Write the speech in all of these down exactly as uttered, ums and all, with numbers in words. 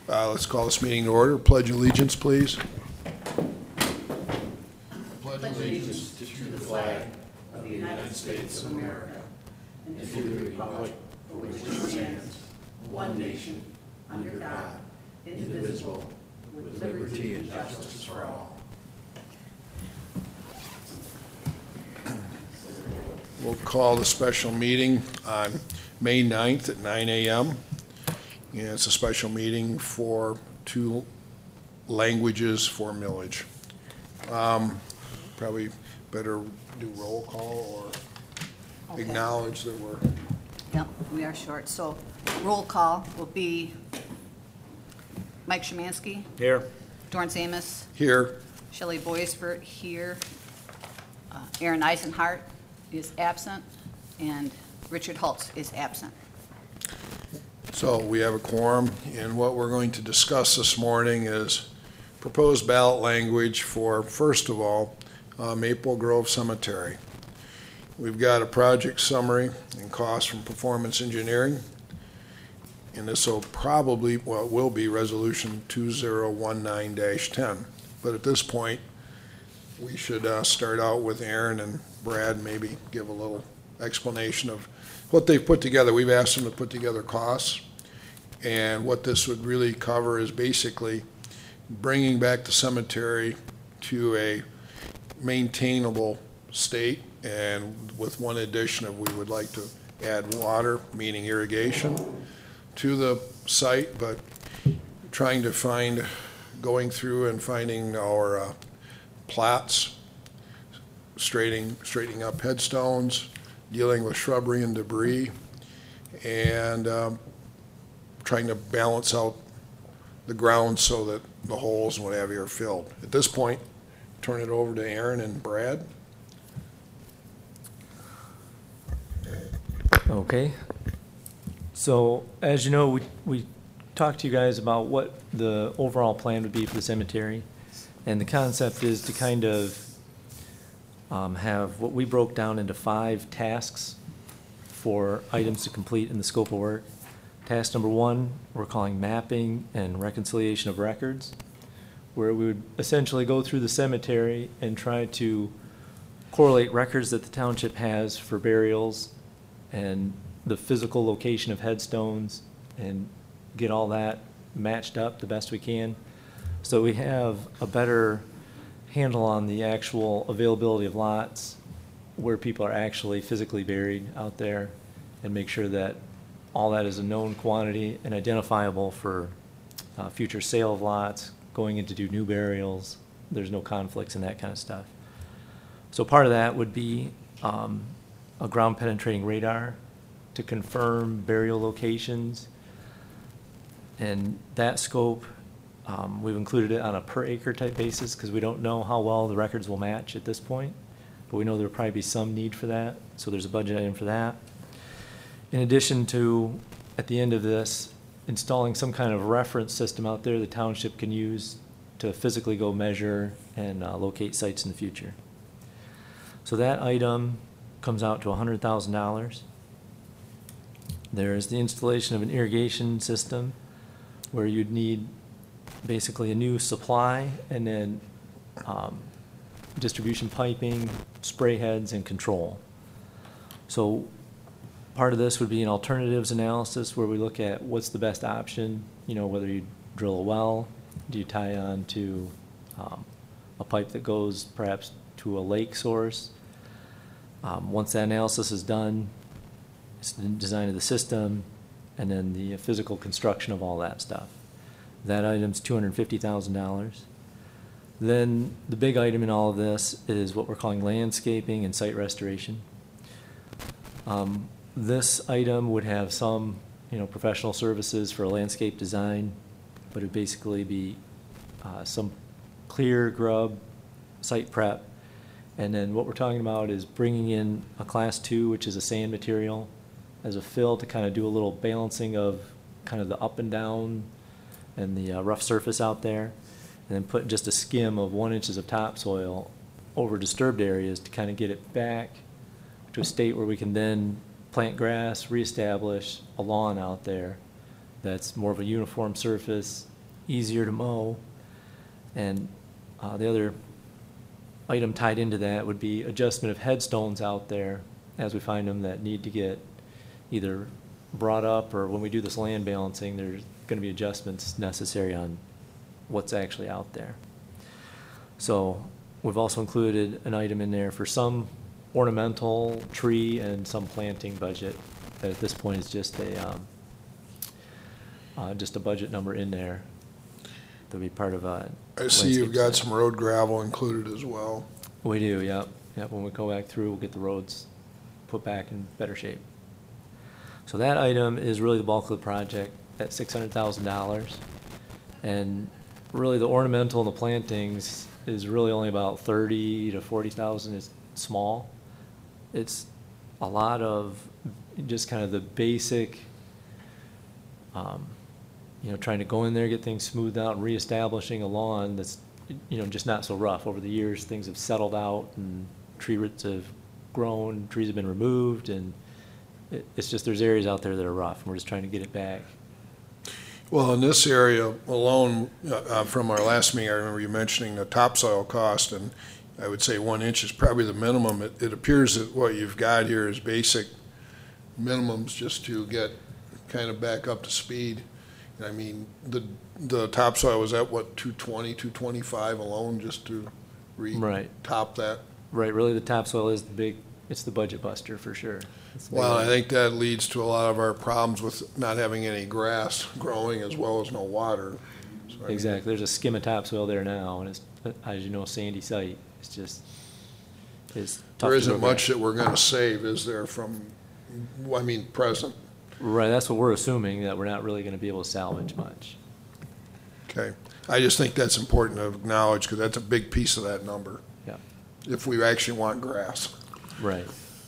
Uh, Let's call this meeting to order. Pledge allegiance, please. Pledge allegiance to the flag of the United States of America and to the republic for which it stands, one nation, under God, indivisible, with liberty and justice for all. We'll call the special meeting on May ninth at nine a.m. And it's a special meeting for two languages for millage. Um, Probably better do roll call or Okay. acknowledge that we're, Yep, we are short. So roll call will be Mike Szymanski, Here. Dorrance Amos, here. Shelley Boisvert here, uh, Aaron Eisenhart is absent, and Richard Holtz is absent. So we have a quorum, and what we're going to discuss this morning is proposed ballot language for, first of all, uh, Maple Grove Cemetery. We've got a project summary and cost from Performance Engineering, and this will probably, well, it will be Resolution two thousand nineteen dash ten. But at this point, we should uh, start out with Aaron and Brad, maybe give a little explanation of what they've put together. We've asked them to put together costs, and what this would really cover is basically bringing back the cemetery to a maintainable state, and with one addition of we would like to add water, meaning irrigation, to the site, but trying to find, going through and finding our uh, plats, straightening, straightening up headstones, dealing with shrubbery and debris, and um, trying to balance out the ground so that the holes and what have you are filled. At this point, turn it over to Aaron and Brad. Okay. So, as you know, we, we talked to you guys about what the overall plan would be for the cemetery. And the concept is to kind of um, have what we broke down into five tasks for items to complete in the scope of work. Task number one, we're calling mapping and reconciliation of records, where we would essentially go through the cemetery and try to correlate records that the township has for burials and the physical location of headstones and get all that matched up the best we can. So we have a better handle on the actual availability of lots where people are actually physically buried out there, and make sure that all that is a known quantity and identifiable for uh, future sale of lots, going in to do new burials. There's no conflicts and that kind of stuff. So part of that would be um, a ground penetrating radar to confirm burial locations. And that scope, um, we've included it on a per acre type basis because we don't know how well the records will match at this point, but we know there'll probably be some need for that. So there's a budget item for that. In addition to, at the end of this, installing some kind of reference system out there the township can use to physically go measure and uh, locate sites in the future. So that item comes out to one hundred thousand dollars. There's the installation of an irrigation system where you'd need basically a new supply and then um, distribution piping, spray heads, and control. So part of this would be an alternatives analysis where we look at what's the best option, you know, whether you drill a well, do you tie on to um, a pipe that goes perhaps to a lake source. Um, once that analysis is done, it's the design of the system, and then the physical construction of all that stuff. That item's two hundred fifty thousand dollars. Then the big item in all of this is what we're calling landscaping and site restoration. Um, this item would have some, you know, professional services for landscape design, but it would basically be uh, some clear grub, site prep, and then what we're talking about is bringing in a class two, which is a sand material, as a fill to kind of do a little balancing of kind of the up and down and the uh, rough surface out there, and then put just a skim of one inches of topsoil over disturbed areas to kind of get it back to a state where we can then plant grass, reestablish a lawn out there that's more of a uniform surface easier to mow. And uh, the other item tied into that would be adjustment of headstones out there as we find them that need to get either brought up, or when we do this land balancing, there's going to be adjustments necessary on what's actually out there. So we've also included an item in there for some ornamental tree and some planting budget that at this point is just a um, uh, just a budget number in there that'll be part of a I see you've landscape got plan. some road gravel included as well. We do, yep. Yep, when we go back through, we'll get the roads put back in better shape. So that item is really the bulk of the project at six hundred thousand dollars. And really the ornamental and the plantings is really only about thirty to forty thousand. It's small. It's a lot of just kind of the basic, um, you know, trying to go in there, get things smoothed out, and reestablishing a lawn that's, you know, just not so rough. Over the years, things have settled out and tree roots have grown, trees have been removed, and it, it's just there's areas out there that are rough, and we're just trying to get it back. Well, in this area alone, uh, uh, from our last meeting, I remember you mentioning the topsoil cost, and I would say one inch is probably the minimum. It, it appears that what you've got here is basic minimums just to get kind of back up to speed. I mean, the the topsoil was at what, two twenty, two twenty-five alone just to Right. re-top that? Right, really the topsoil is the big, it's the budget buster for sure. It's the big Well, I one. think that leads to a lot of our problems with not having any grass growing as well as no water. So, I mean, Exactly, there's a skim of topsoil there now, and it's, as you know, sandy site. It's just, it's tough There to isn't grow much grass. that we're gonna save, is there, from, I mean, present? Right, that's what we're assuming, that we're not really gonna be able to salvage much. Okay. I just think that's important to acknowledge, because that's a big piece of that number, Yeah, if we actually want grass. right.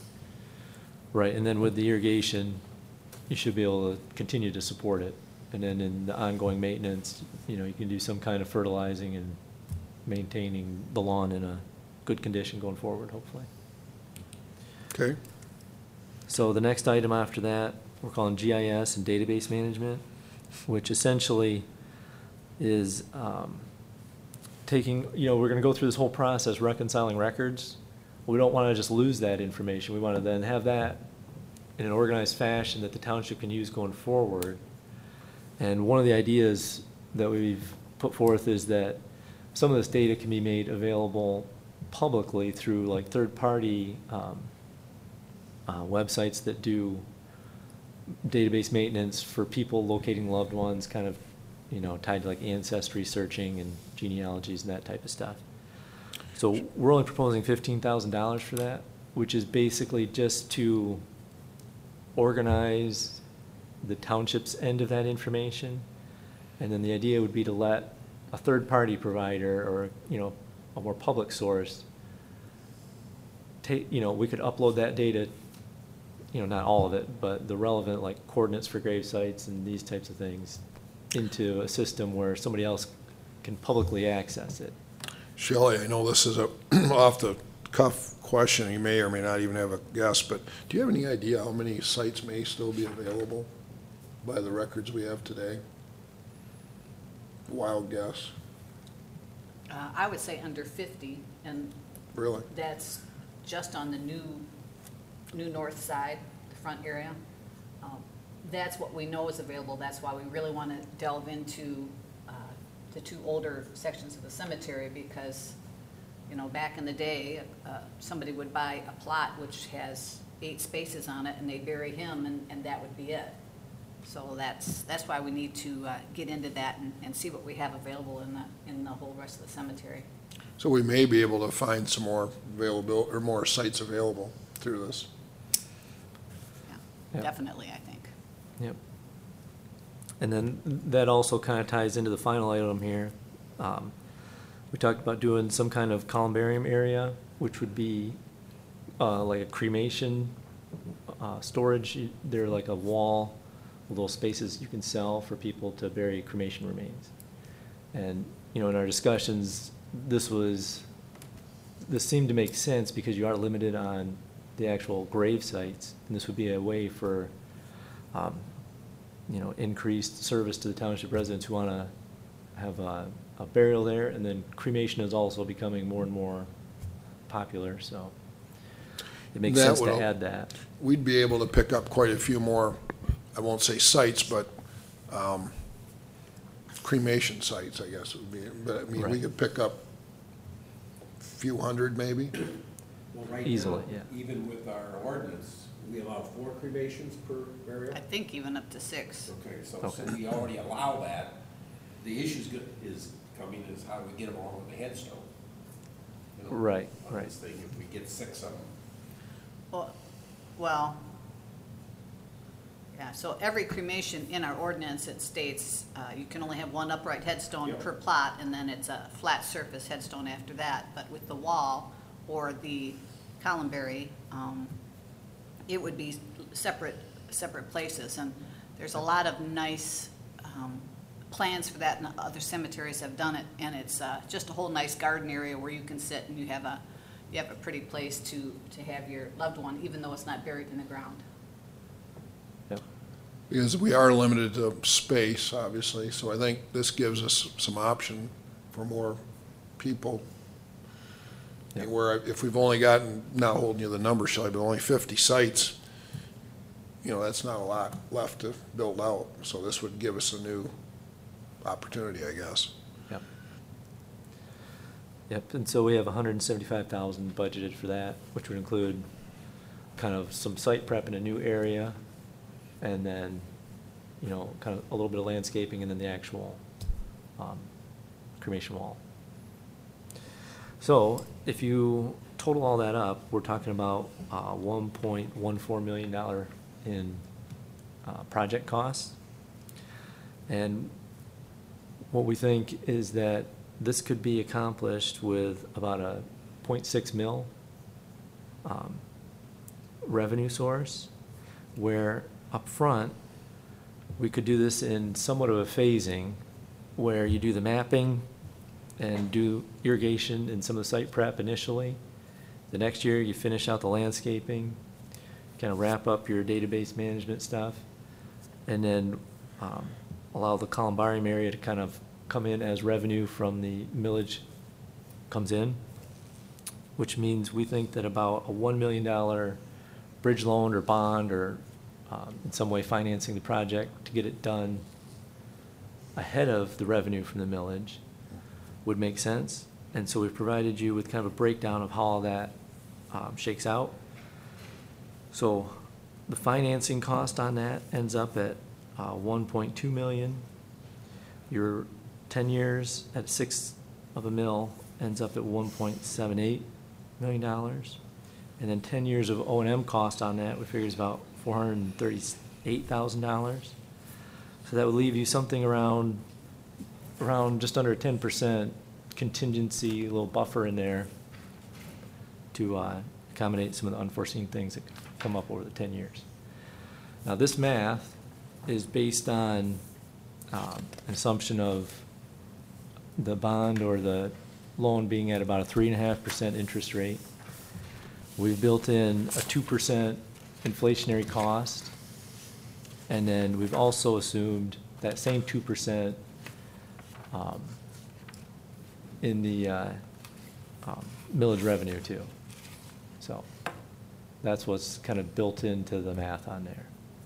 Right, and then with the irrigation, you should be able to continue to support it. And then in the ongoing maintenance, you know, you can do some kind of fertilizing and maintaining the lawn in a good condition going forward, hopefully. Okay? So the next item after that, we're calling G I S and database management, which essentially is um, taking, you know, we're going to go through this whole process reconciling records. We don't want to just lose that information. We want to then have that in an organized fashion that the township can use going forward. And one of the ideas that we've put forth is that some of this data can be made available publicly through like third-party um, uh, websites that do database maintenance for people locating loved ones, kind of, you know, tied to like ancestry searching and genealogies and that type of stuff. So we're only proposing fifteen thousand dollars for that, which is basically just to organize the township's end of that information. And then the idea would be to let a third-party provider or, you know, a more public source take, you know, we could upload that data, you know, not all of it, but the relevant like coordinates for grave sites and these types of things into a system where somebody else can publicly access it. Shelley, I know this is a off-the-cuff question, you may or may not even have a guess, but do you have any idea how many sites may still be available by the records we have today? Wild guess. Uh, I would say under fifty, and Really? that's just on the new, new north side, the front area. Um, That's what we know is available. That's why we really want to delve into uh, the two older sections of the cemetery, because, you know, back in the day, uh, somebody would buy a plot which has eight spaces on it, and they bury him, and, and that would be it. So that's, that's why we need to uh, get into that and, and see what we have available in the, in the whole rest of the cemetery. So we may be able to find some more available, or more sites available through this. Yeah, Yep. definitely, I think. Yep. And then that also kind of ties into the final item here. Um, we talked about doing some kind of columbarium area, which would be uh, like a cremation uh, storage. You- They're like a wall, little spaces you can sell for people to bury cremation remains. And, you know, in our discussions, this was, this seemed to make sense because you are limited on the actual grave sites. And this would be a way for, um, you know, increased service to the township residents who want to have a, a burial there, and then cremation is also becoming more and more popular, so it makes That sense to will- add that. We'd be able to pick up quite a few more, I won't say sites, but um, cremation sites, I guess it would be. But I mean, we Right. could pick up a few hundred maybe. Well, right Easily, now, yeah. even with our ordinance, we allow four cremations per burial? I think even up to six. Okay, so, so Okay. we already allow that. The issue's go- is coming is how we get them along with the headstone. You know, Right, on right. this thing, if we get six of them. Well, well, yeah, so every cremation in our ordinance, it states, uh, you can only have one upright headstone Yeah. per plot, and then it's a flat surface headstone after that. But with the wall or the columbary, um, it would be separate, separate places. And there's a lot of nice, um, plans for that, and other cemeteries have done it. And it's, uh, just a whole nice garden area where you can sit and you have a, you have a pretty place to, to have your loved one, even though it's not buried in the ground. Yep. Because we are limited to space, obviously, so I think this gives us some option for more people. Yeah. Where if we've only gotten, not holding you the number, Shelley, but only fifty sites, you know, that's not a lot left to build out. So this would give us a new opportunity, I guess. Yep. Yep, and so we have hundred and seventy-five thousand budgeted for that, which would include kind of some site prep in a new area, and then, you know, kind of a little bit of landscaping, and then the actual, um, cremation wall. So, if you total all that up, we're talking about, uh, one point one four million dollar in, uh, project costs. And what we think is that this could be accomplished with about a point six mil um, revenue source, where up front, we could do this in somewhat of a phasing, where you do the mapping and do irrigation and some of the site prep initially. The next year, you finish out the landscaping, kind of wrap up your database management stuff, and then um, allow the columbarium area to kind of come in as revenue from the millage comes in, which means we think that about a one million dollar bridge loan or bond or um, in some way financing the project to get it done ahead of the revenue from the millage would make sense. And so we've provided you with kind of a breakdown of how all that um, shakes out. So the financing cost on that ends up at uh, one point two million. Your ten years at six of a mil ends up at one point seven eight million dollars. And then ten years of O and M cost on that, we figure is about four hundred and thirty-eight thousand dollars. So that would leave you something around, around just under ten percent contingency, a little buffer in there to uh, accommodate some of the unforeseen things that could come up over the ten years. Now, this math is based on um, an assumption of the bond or the loan being at about a three and a half percent interest rate. We've built in a two percent inflationary cost, and then we've also assumed that same two percent um, in the uh, um, millage revenue too. So that's what's kind of built into the math on there.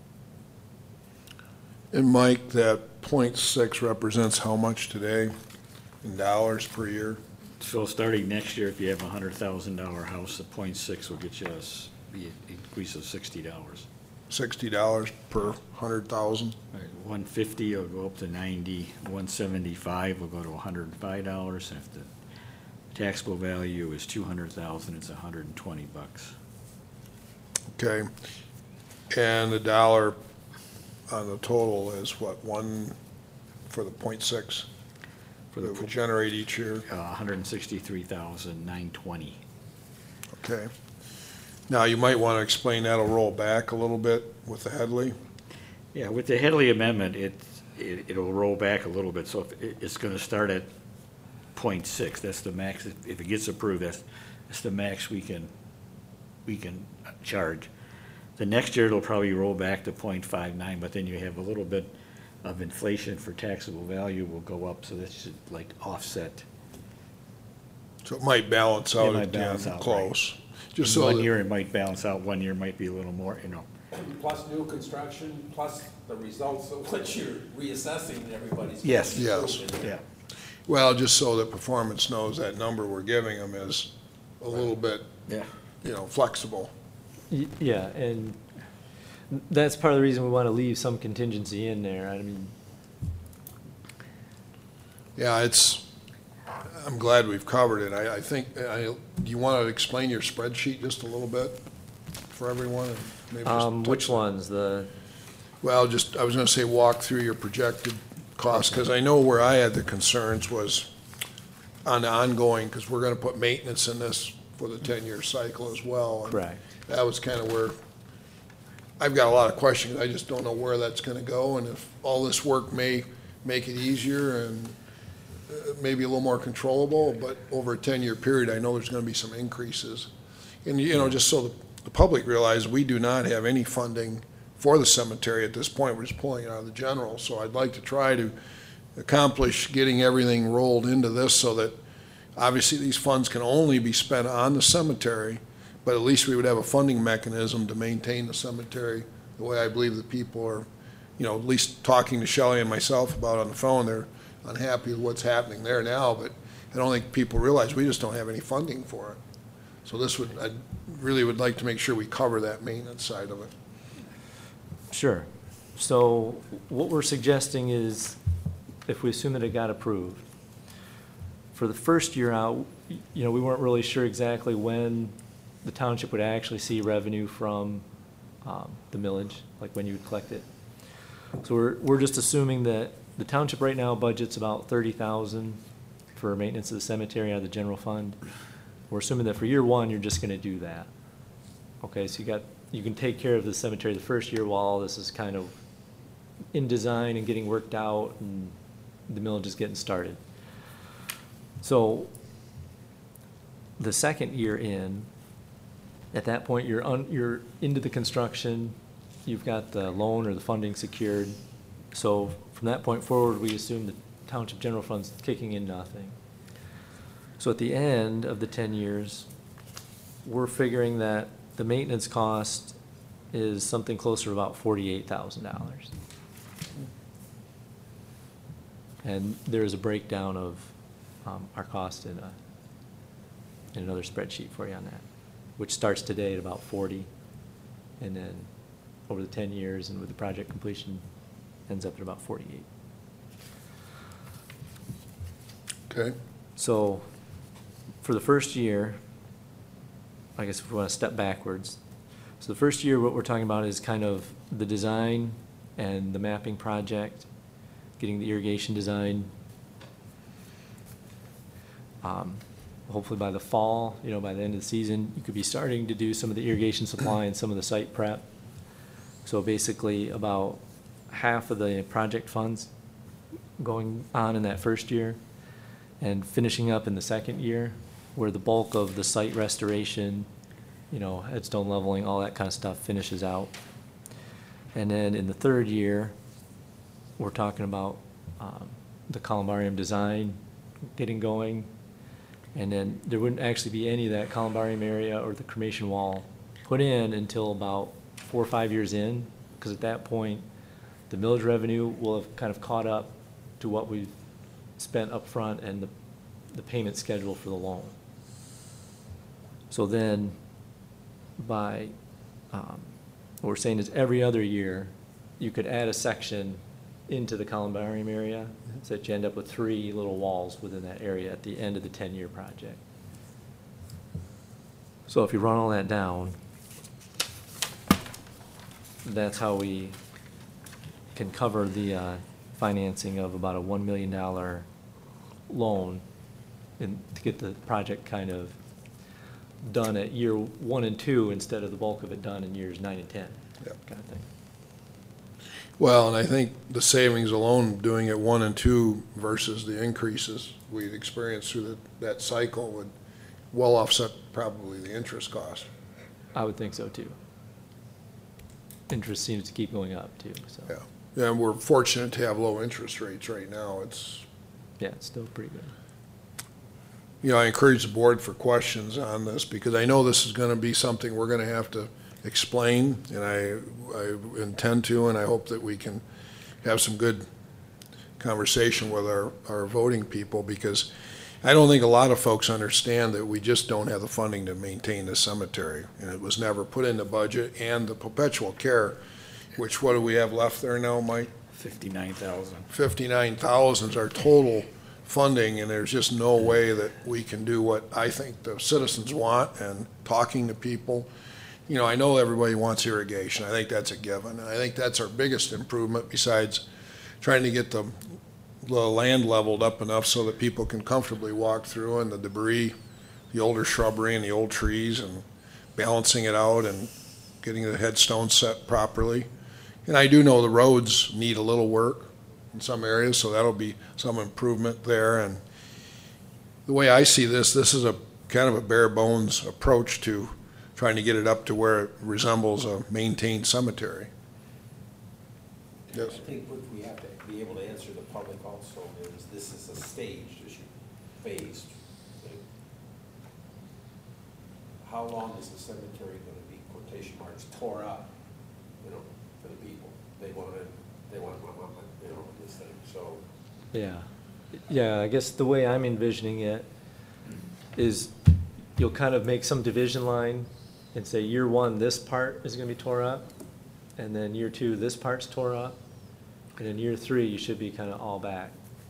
And Mike, that point six represents how much today in dollars per year? So starting next year, if you have a hundred thousand dollar house, the point six will get you a s- the increase of sixty dollars. Sixty dollars per hundred thousand? One fifty will go up to ninety, one seventy-five will go to hundred and five dollars, and if the taxable value is two hundred thousand, it's a hundred and twenty bucks. Okay. And the dollar on the total is what, one for the point six For that we the, generate each year? uh, hundred and sixty-three thousand, nine twenty. Okay. Now, you might want to explain that'll roll back a little bit with the Headley. Yeah, with the Headley amendment, it, it, it'll roll back a little bit, so if, it- it's gonna start at point six, that's the max, if if it gets approved, that's, that's the max we can, we can charge. The next year, it'll probably roll back to point five nine, but then you have a little bit of inflation for taxable value will go up, so that should like offset. So it might balance It out might at the balance end, out, close. Just In so one that- year, it might balance out, one year might be a little more, you know. Plus new construction, plus the results of what you're reassessing everybody's. Yes. Yes. Yeah. Well, just so that performance knows that number we're giving them is a little bit, Yeah. you know, flexible. Y- Yeah, and that's part of the reason we want to leave some contingency in there. I mean, Yeah, it's, I'm glad we've covered it. I, I think, I, do you want to explain your spreadsheet just a little bit for everyone? and maybe just um, touch- which ones? The, Well, just, I was gonna say, walk through your projected costs, because I know where I had the concerns was on the ongoing, because we're gonna put maintenance in this for the ten-year cycle as well. and correct. That was kind of where, I've got a lot of questions, I just don't know where that's gonna go, and if all this work may make it easier and uh, maybe a little more controllable, but over a ten-year period, I know there's gonna be some increases. And, you know, just so the, the public realize, we do not have any funding for the cemetery at this point, we're just pulling it out of the general, so I'd like to try to accomplish getting everything rolled into this so that, obviously, these funds can only be spent on the cemetery, but at least we would have a funding mechanism to maintain the cemetery the way I believe the people are, you know, at least talking to Shelley and myself about on the phone, they're unhappy with what's happening there now, but I don't think people realize we just don't have any funding for it. So this would, I really would like to make sure we cover that maintenance side of it. Sure. So what we're suggesting is, if we assume that it got approved, for the first year out, y- you know, we weren't really sure exactly when the township would actually see revenue from um, the millage, like when you would collect it. So we're, we're just assuming that the township right now budgets about thirty thousand for maintenance of the cemetery out of the general fund. We're assuming that for year one, you're just gonna do that. Okay, so you got, you can take care of the cemetery the first year while all this is kind of in design and getting worked out and the millage is getting started. So the second year in, at that point, you're on, you're into the construction, you've got the loan or the funding secured. So from that point forward, we assume the township general fund's kicking in nothing. So at the end of the ten years, we're figuring that the maintenance cost is something closer to about forty-eight thousand dollars. And there's a breakdown of um, our cost in a, in another spreadsheet for you on that, which starts today at about forty, and then over the ten years and with the project completion, ends up at about forty-eight. Okay? So, for the first year, I guess if we want to step backwards, so the first year, what we're talking about is kind of the design and the mapping project, getting the irrigation design. Um, Hopefully by the fall, you know, by the end of the season, you could be starting to do some of the irrigation supply and some of the site prep. So basically, about half of the project funds going on in that first year, and finishing up in the second year, where the bulk of the site restoration, you know, headstone leveling, all that kind of stuff finishes out. And then in the third year, we're talking about um, the columbarium design getting going. And then there wouldn't actually be any of that columbarium area or the cremation wall put in until about four or five years in, because at that point, the millage revenue will have kind of caught up to what we've spent up front and the, the payment schedule for the loan. So then, by, um, what we're saying is every other year, you could add a section into the columbarium area, so that you end up with three little walls within that area at the end of the ten-year project. So if you run all that down, that's how we can cover the uh, financing of about a one million dollar loan in, to get the project kind of done at year one and two instead of the bulk of it done in years nine and ten, Yep. kind of thing. Well, and I think the savings alone, doing it one and two versus the increases we've experienced through the, that cycle would well offset probably the interest cost. I would think so too. Interest seems to keep going up too, so. Yeah. And we're fortunate to have low interest rates right now. It's, Yeah, it's still pretty good. you know, I encourage the board for questions on this, because I know this is gonna be something we're gonna have to explain, and I, I intend to, and I hope that we can have some good conversation with our, our voting people, because I don't think a lot of folks understand that we just don't have the funding to maintain the cemetery, and it was never put in the budget, and the perpetual care, which, what do we have left there now, Mike? Fifty-nine thousand. fifty-nine thousand is our total funding, and there's just no way that we can do what I think the citizens want, and talking to people. You know, I know everybody wants irrigation. I think that's a given. And I think that's our biggest improvement, besides trying to get the, the land leveled up enough so that people can comfortably walk through, and the debris, the older shrubbery and the old trees, and balancing it out and getting the headstones set properly. And I do know the roads need a little work in some areas, so that'll be some improvement there. And the way I see this, this is a kind of a bare bones approach to trying to get it up to where it resembles a maintained cemetery. Yes. I think what we have to be able to answer the public also is, this is a staged issue, phased thing. How long is the cemetery gonna be, quotation marks, tore up, you know, for the people? They want it, they want, you know, this thing, so. Yeah, yeah, I guess the way I'm envisioning it is you'll kind of make some division line and say, year one, this part is gonna be tore up, and then year two, this part's tore up, and in year three, you should be kind of all back.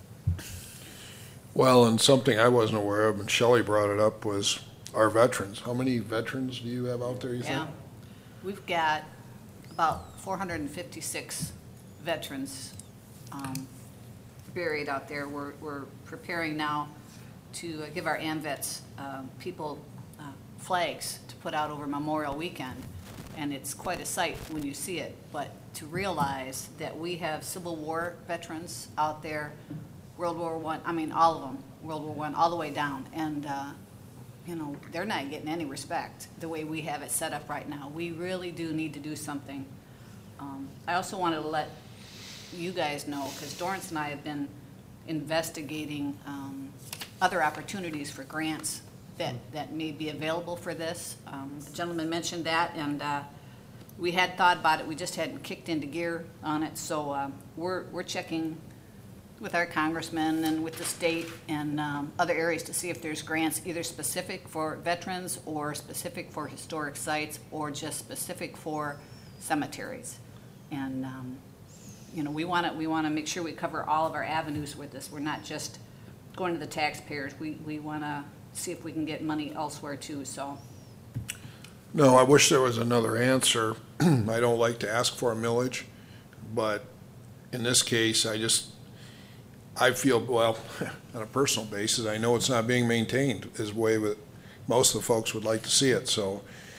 Well, and something I wasn't aware of, and Shelley brought it up, was our veterans. How many veterans do you have out there, you think? Yeah, we've got about four hundred and fifty-six veterans um, buried out there. We're, we're preparing now to uh, give our AMVETS um, people uh, flags to put out over Memorial Weekend. And it's quite a sight when you see it, but to realize that we have Civil War veterans out there, World War One, I mean, all of them, World War One, all the way down. And, uh, you know, they're not getting any respect the way we have it set up right now. We really do need to do something. Um, I also wanted to let you guys know, because Dorrance and I have been investigating um, other opportunities for grants that, that may be available for this. Um, the gentleman mentioned that, and uh, we had thought about it. We just hadn't kicked into gear on it. So uh, we're, we're checking with our congressmen and with the state and um, other areas to see if there's grants either specific for veterans or specific for historic sites or just specific for cemeteries. And um, you know, we want to we want to make sure we cover all of our avenues with this. We're not just going to the taxpayers. We we want to see if we can get money elsewhere too. So. No, I wish there was another answer. I don't like to ask for a millage, but in this case, I just, I feel, well, on a personal basis, I know it's not being maintained as way that most of the folks would like to see it. So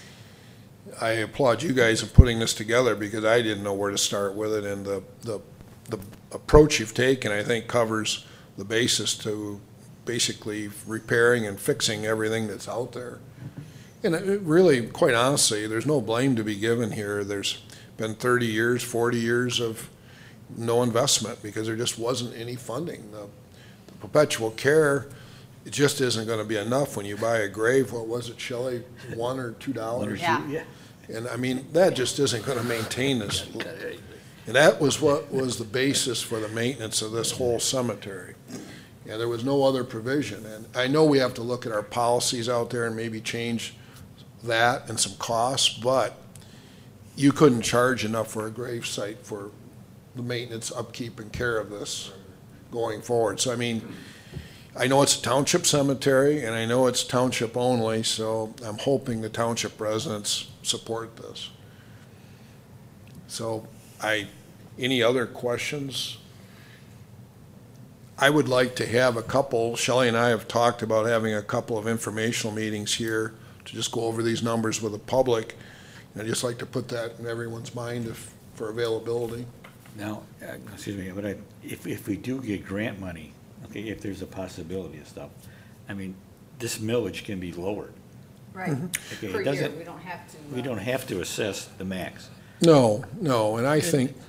I applaud you guys in putting this together, because I didn't know where to start with it. And the, the, the approach you've taken, I think, covers the basis to basically repairing and fixing everything that's out there. And it really, quite honestly, there's no blame to be given here. There's been thirty years, forty years of no investment because there just wasn't any funding. The, the perpetual care, it just isn't going to be enough when you buy a grave. What was it, Shelley? One or two dollars? Yeah. And I mean, that just isn't going to maintain this. And that was what was the basis for the maintenance of this whole cemetery. Yeah, there was no other provision. And I know we have to look at our policies out there and maybe change that and some costs, but you couldn't charge enough for a grave site for the maintenance, upkeep, and care of this going forward. So, I mean, I know it's a township cemetery, and I know it's township only, so I'm hoping the township residents support this. So, I, any other questions? I would like to have a couple, Shelley and I have talked about having a couple of informational meetings here to just go over these numbers with the public. And I'd just like to put that in everyone's mind if, for availability. Now, uh, excuse me, but I, if, if we do get grant money, okay, if there's a possibility of stuff, I mean, this millage can be lowered. Right. Okay, Per it year, doesn't- we don't have to. We uh, don't have to assess the max. No, no, and I think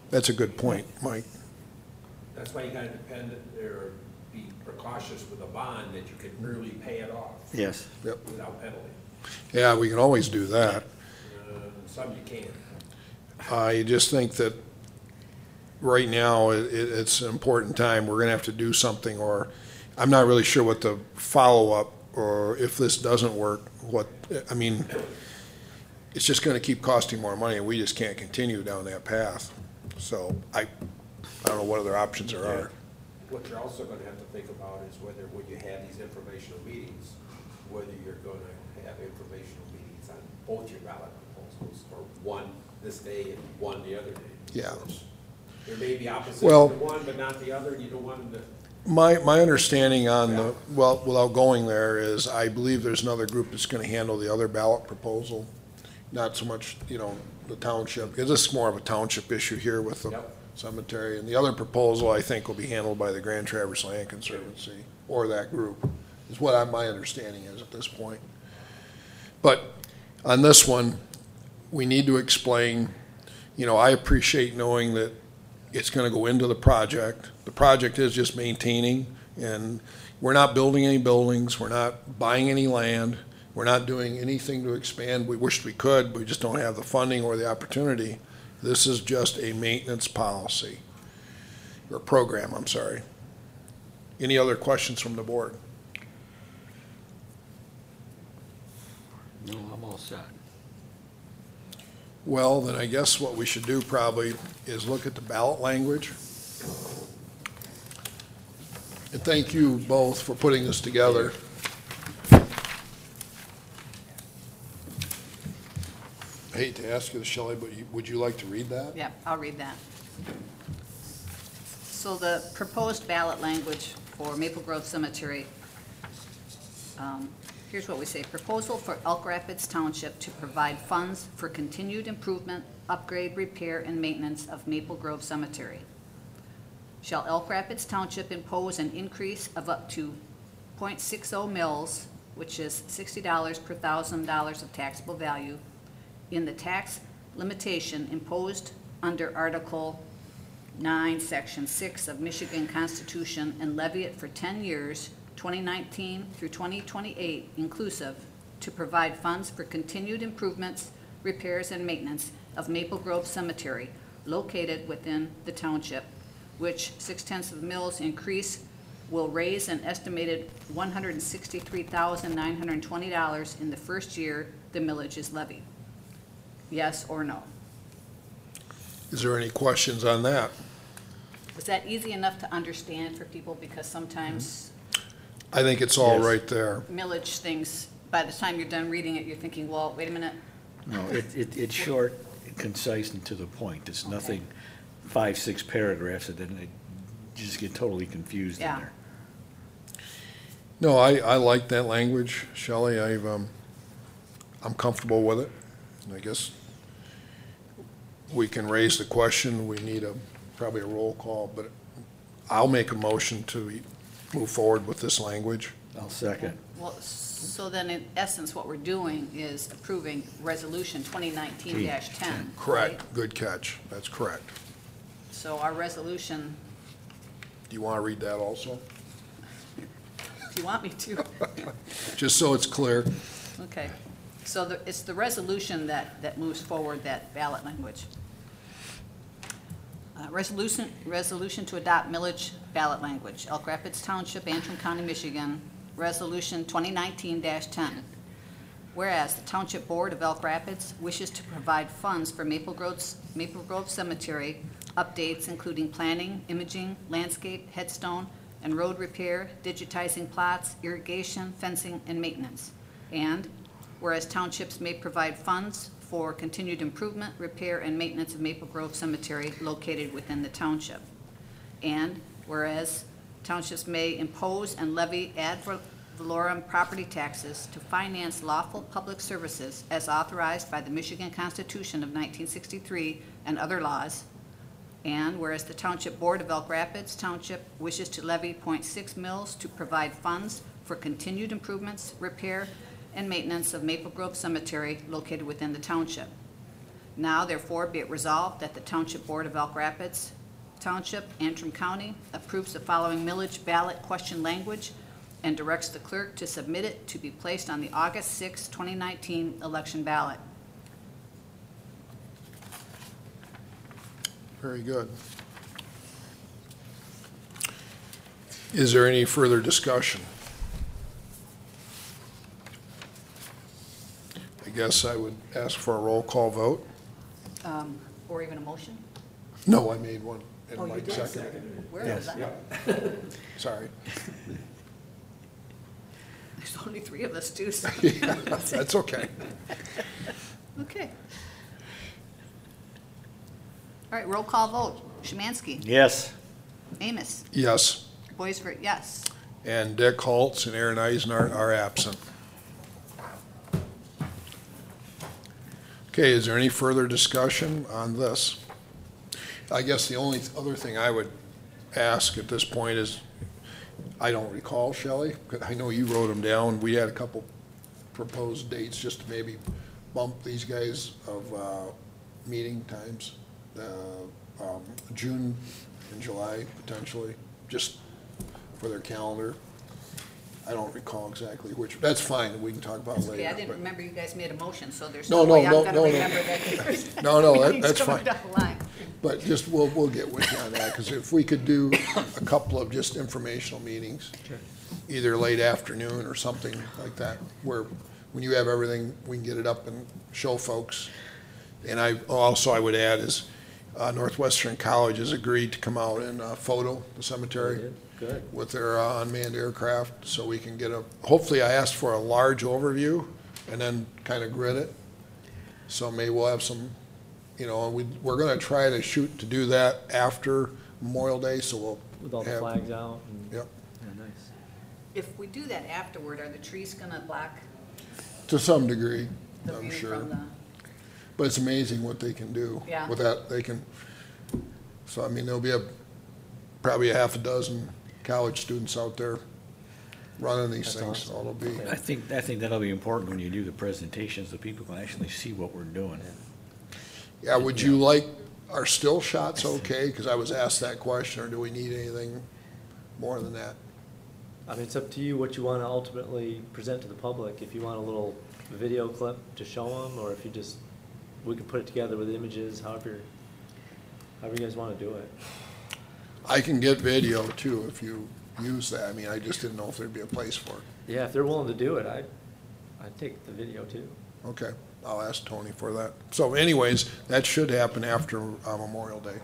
That's a good point, Mike. That's why you gotta depend, or be precautious with a bond that you can early pay it off Yes. Yep. without penalty. Yeah, we can always do that. Uh, Some you can't. I just think that right now, it, it- it's an important time. We're gonna have to do something, or I'm not really sure what the follow-up, or if this doesn't work, what, I mean, it's just gonna keep costing more money, and we just can't continue down that path. So I, I don't know what other options there are. What you're also gonna have to think about is whether, when you have these informational meetings, whether you're gonna have informational meetings on both your ballot proposals, or one this day and one the other day. Yeah. There may be opposition to Well- one, but not the other, and you don't want them to. My, my understanding on the, well, without going there, is I believe there's another group that's gonna handle the other ballot proposal. Not so much, you know, the township, because this is more of a township issue here with the Yep. cemetery. And the other proposal, I think, will be handled by the Grand Traverse Land Conservancy, or that group, is what I, my understanding is at this point. But on this one, we need to explain, you know, I appreciate knowing that it's gonna go into the project. The project is just maintaining, and we're not building any buildings, we're not buying any land, we're not doing anything to expand. We wish we could, we just don't have the funding or the opportunity. This is just a maintenance policy, or program, I'm sorry. Any other questions from the board? No, I'm all set. Well, then I guess what we should do probably is look at the ballot language. And thank you both for putting this together. I hate to ask you this, Shelley, but you- would you like to read that? Yeah, I'll read that. So the proposed ballot language for Maple Grove Cemetery, um, here's what we say. Proposal for Elk Rapids Township to provide funds for continued improvement, upgrade, repair, and maintenance of Maple Grove Cemetery. Shall Elk Rapids Township impose an increase of up to point six oh mils, which is sixty dollars per thousand dollars of taxable value, in the tax limitation imposed under Article nine, Section six of Michigan Constitution, and levy it for ten years, twenty nineteen through twenty twenty-eight inclusive, to provide funds for continued improvements, repairs, and maintenance of Maple Grove Cemetery located within the township, which six-tenths of mils increase will raise an estimated one hundred sixty-three thousand nine hundred twenty dollars in the first year the millage is levied. Yes or no? Is there any questions on that? Was that easy enough to understand for people? Because sometimes I think it's all Yes. right there. millage things, by the time you're done reading it, you're thinking, well, wait a minute. No, it, it, it's short, concise, and to the point. It's nothing, five, six paragraphs, and then it, you just get totally confused in Yeah. there. No, I, I like that language, Shelley. I've, um, I'm comfortable with it. And I guess we can raise the question. We need a, probably a roll call, but I'll make a motion to move forward with this language. I'll second. Well, so then in essence, what we're doing is approving Resolution twenty nineteen dash ten. Correct. Good catch. That's correct. So our resolution, Do you want to read that also? if you want me to, Just so it's clear. okay. So the, it's the resolution that, that moves forward that ballot language. Uh, Resolution, resolution to adopt millage ballot language, Elk Rapids Township, Antrim County, Michigan, Resolution twenty nineteen dash ten. Whereas the Township Board of Elk Rapids wishes to provide funds for Maple Grove's, Maple Grove Cemetery updates including planning, imaging, landscape, headstone, and road repair, digitizing plots, irrigation, fencing, and maintenance. And whereas townships may provide funds for continued improvement, repair, and maintenance of Maple Grove Cemetery located within the township. And whereas townships may impose and levy ad valorem property taxes to finance lawful public services as authorized by the Michigan Constitution of nineteen sixty-three and other laws. And whereas the Township Board of Elk Rapids Township wishes to levy point six mils to provide funds for continued improvements, repair, and maintenance of Maple Grove Cemetery located within the township. Now therefore be it resolved that the Township Board of Elk Rapids Township, Antrim County, approves the following millage ballot question language and directs the clerk to submit it to be placed on the August sixth, twenty nineteen election ballot. Very good. Is there any further discussion? I guess I would ask for a roll call vote. Um, Or even a motion? No, I made one. And Oh, you Mike did? seconded. Where Yes, was I? yeah. Sorry. There's only three of us too, so. Yeah, that's okay. Okay. All right, roll call vote. Szymanski. Yes. Amos. Yes. Boisvert, yes. And Dick Holtz and Aaron Eisner are absent. Okay, is there any further discussion on this? I guess the only other thing I would ask at this point is, I don't recall, Shelley, 'cause I know you wrote them down. We had a couple proposed dates just to maybe bump these guys of uh, meeting times, uh, um, June and July potentially, just for their calendar. I don't recall exactly which, that's fine, we can talk about later. Okay, I didn't but- remember you guys made a motion, so there's No, no way no, I'm no, gonna no, no. remember that. No, no, that- Everything's that's coming fine. down the line. But just, we'll, we'll get with you on that, because if we could do a couple of just informational meetings, either late afternoon or something like that, where when you have everything, we can get it up and show folks. And I, also I would add is, uh, Northwestern College has agreed to come out and, uh, photo the cemetery Good. with their uh, unmanned aircraft, so we can get a, hopefully I asked for a large overview and then kind of grid it. So maybe we'll have some, you know, we, we're gonna try to shoot to do that after Memorial Day, so we'll With all the have- flags out and. Yep. Yeah, nice. If we do that afterward, are the trees gonna block To some degree, the I'm view sure. from the? But it's amazing what they can do. Yeah. With that, they can, so I mean, there'll be a, probably a half a dozen college students out there running these That's things, so awesome. it'll be, Yeah. I think, I think that'll be important when you do the presentations, so people can actually see what we're doing. yeah, would you like, are still shots okay? Because I was asked that question, or do we need anything more than that? I mean, it's up to you what you want to ultimately present to the public. If you want a little video clip to show them, or if you just, we can put it together with images, however, however you guys want to do it. I can get video too if you use that. I mean, I just didn't know if there'd be a place for it. Yeah, if they're willing to do it, I, I'd take the video too. Okay, I'll ask Tony for that. So anyways, that should happen after uh, Memorial Day.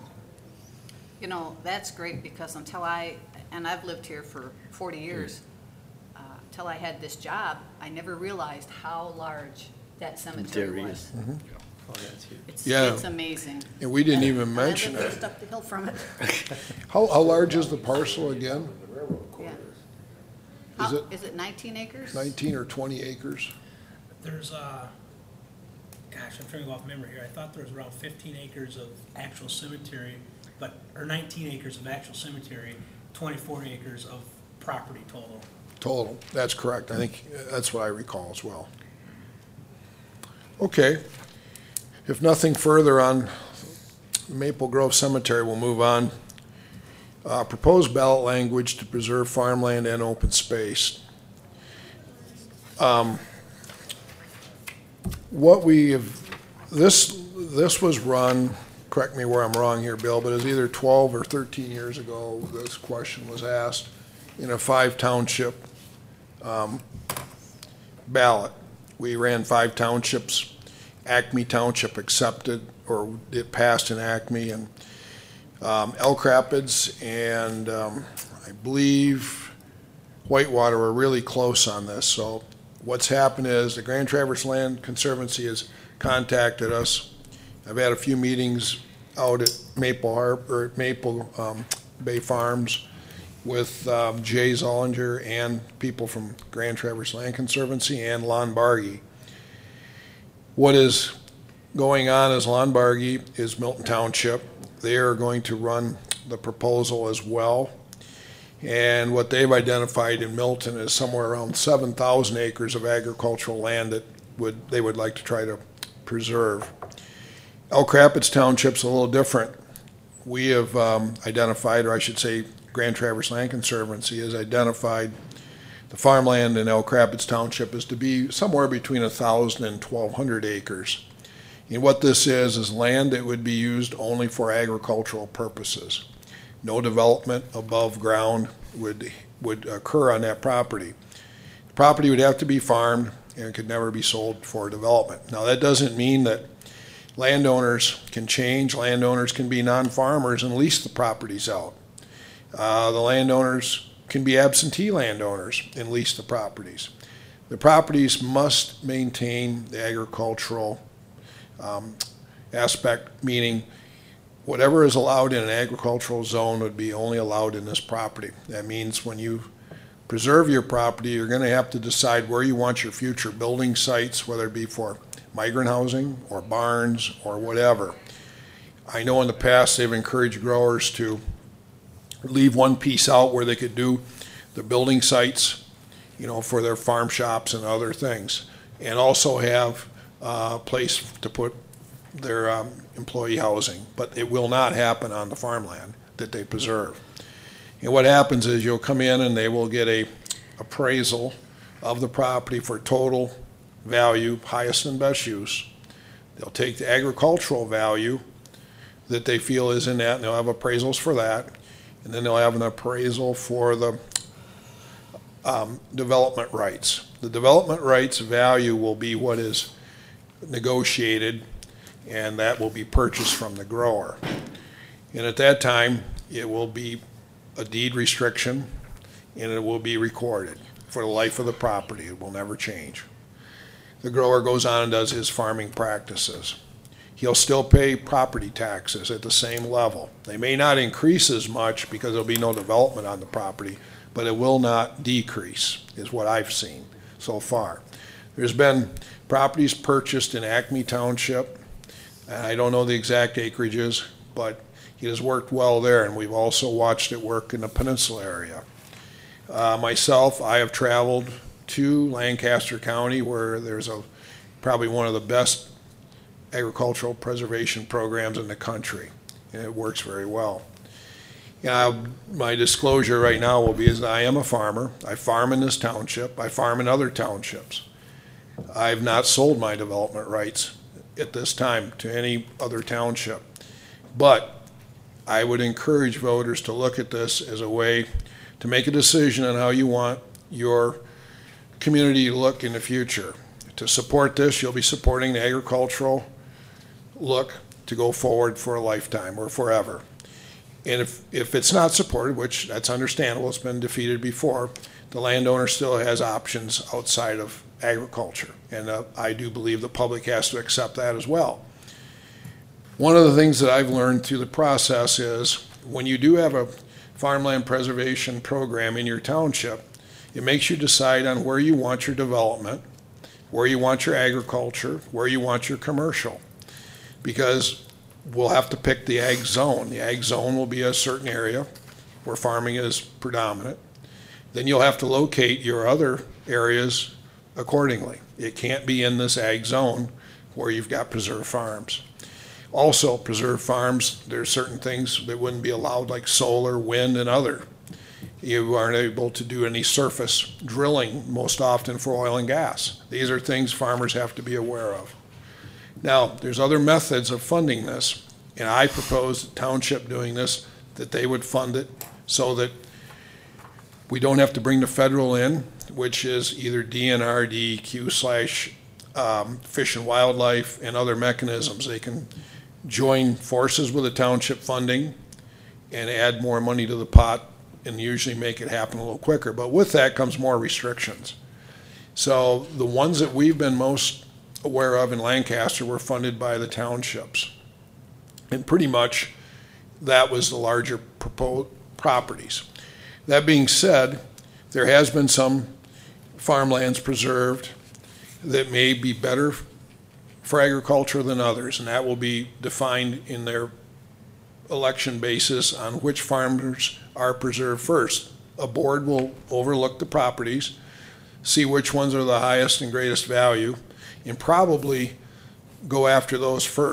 You know, that's great, because until I, and I've lived here for forty years, uh, until I had this job, I never realized how large that cemetery Cemetery was. is. Oh, yeah, it's huge. It's, Yeah. it's amazing. And we didn't And- even and I mention live it. just up the hill from it. How, how large is the parcel again? The railroad Yeah. corridors. Is How- it- Is it nineteen acres? nineteen or twenty acres? There's, uh, gosh, I'm trying to go off memory here. I thought there was around fifteen acres of actual cemetery, but, or nineteen acres of actual cemetery, twenty-four acres of property total. Total, that's correct. I think uh, that's what I recall as well. Okay. If nothing further on Maple Grove Cemetery, we'll move on. Uh, proposed ballot language to preserve farmland and open space. Um, What we have, this, this was run, correct me where I'm wrong here, Bill, but it was either twelve or thirteen years ago, this question was asked in a five township um, ballot. We ran five townships. Acme Township accepted, or it passed in Acme, and um, Elk Rapids and um, I believe Whitewater were really close on this. So what's happened is the Grand Traverse Land Conservancy has contacted us. I've had a few meetings out at Maple Harbor, or Maple um, Bay Farms with um, Jay Zollinger and people from Grand Traverse Land Conservancy and Lonbargy. What is going on is Lonbargy is Milton Township. They are going to run the proposal as well. And what they've identified in Milton is somewhere around seven thousand acres of agricultural land that would, they would like to try to preserve. Elk Rapids Township's a little different. We have um, identified, or I should say, Grand Traverse Land Conservancy has identified the farmland in Elk Rapids Township is to be somewhere between one thousand and twelve hundred acres. And what this is, is land that would be used only for agricultural purposes. No development above ground would, would occur on that property. The property would have to be farmed and could never be sold for development. Now, that doesn't mean that landowners can change. Landowners can be non-farmers and lease the properties out. Uh, the landowners can be absentee landowners and lease the properties. The properties must maintain the agricultural um, aspect, meaning whatever is allowed in an agricultural zone would be only allowed in this property. That means when you preserve your property, you're going to have to decide where you want your future building sites, whether it be for migrant housing or barns or whatever. I know in the past they've encouraged growers to leave one piece out where they could do the building sites, you know, for their farm shops and other things, and also have a place to put their um, employee housing. But it will not happen on the farmland that they preserve. And what happens is you'll come in and they will get a appraisal of the property for total value, highest and best use. They'll take the agricultural value that they feel is in that, and they'll have appraisals for that. And then they'll have an appraisal for the um, development rights. The development rights value will be what is negotiated, and that will be purchased from the grower. And at that time, it will be a deed restriction, and it will be recorded for the life of the property. It will never change. The grower goes on and does his farming practices. He'll still pay property taxes at the same level. They may not increase as much because there'll be no development on the property, but it will not decrease, is what I've seen so far. There's been properties purchased in Acme Township, and I don't know the exact acreages, but it has worked well there, and we've also watched it work in the peninsula area. Uh, myself, I have traveled to Lancaster County, where there's a probably one of the best agricultural preservation programs in the country, and it works very well. Uh, my disclosure right now will be is that I am a farmer. I farm in this township. I farm in other townships. I've not sold my development rights at this time to any other township, but I would encourage voters to look at this as a way to make a decision on how you want your community to look in the future. To support this, you'll be supporting the agricultural look to go forward for a lifetime or forever. And if, if it's not supported, which that's understandable, it's been defeated before, the landowner still has options outside of agriculture. And uh, I do believe the public has to accept that as well. One of the things that I've learned through the process is when you do have a farmland preservation program in your township, it makes you decide on where you want your development, where you want your agriculture, where you want your commercial. Because we'll have to pick the ag zone. The ag zone will be a certain area where farming is predominant. Then you'll have to locate your other areas accordingly. It can't be in this ag zone where you've got preserved farms. Also, preserved farms, there's certain things that wouldn't be allowed, like solar, wind, and other. You aren't able to do any surface drilling most often for oil and gas. These are things farmers have to be aware of. Now, there's other methods of funding this, and I propose the township doing this, that they would fund it so that we don't have to bring the federal in, which is either D N R, D E Q slash um, Fish and Wildlife and other mechanisms. They can join forces with the township funding and add more money to the pot and usually make it happen a little quicker. But with that comes more restrictions. So the ones that we've been most aware of in Lancaster were funded by the townships. And pretty much that was the larger proposed properties. That being said, there has been some farmlands preserved that may be better for agriculture than others, and that will be defined in their election basis on which farmers are preserved first. A board will overlook the properties, see which ones are the highest and greatest value, and probably go after those first.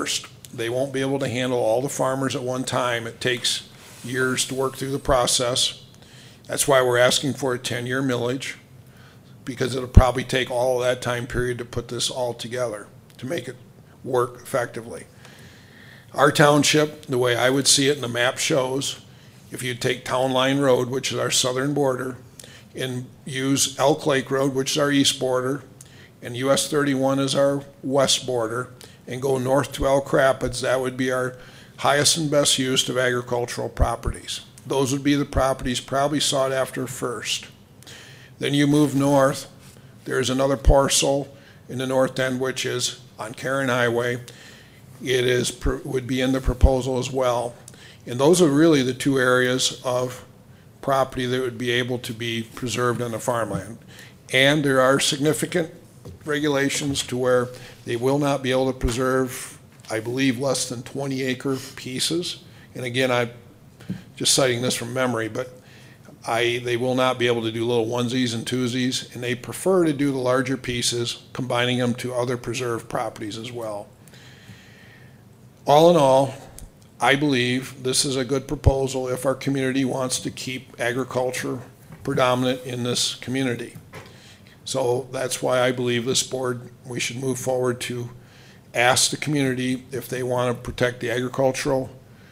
They won't be able to handle all the farmers at one time. It takes years to work through the process. That's why we're asking for a ten-year millage, because it'll probably take all of that time period to put this all together, to make it work effectively. Our township, the way I would see it and the map shows, if you take Town Line Road, which is our southern border, and use Elk Lake Road, which is our east border, and U S thirty-one is our west border, and go north to Elk Rapids, that would be our highest and best use of agricultural properties. Those would be the properties probably sought after first. Then you move north, there's another parcel in the north end, which is on Karen Highway. It is, would be in the proposal as well. And those are really the two areas of property that would be able to be preserved on the farmland. And there are significant regulations to where they will not be able to preserve, I believe, less than twenty acre pieces. And again, I'm just citing this from memory, but I, they will not be able to do little onesies and twosies, and they prefer to do the larger pieces, combining them to other preserved properties as well. All in all, I believe this is a good proposal if our community wants to keep agriculture predominant in this community. So that's why I believe this board, we should move forward to ask the community if they want to protect the agricultural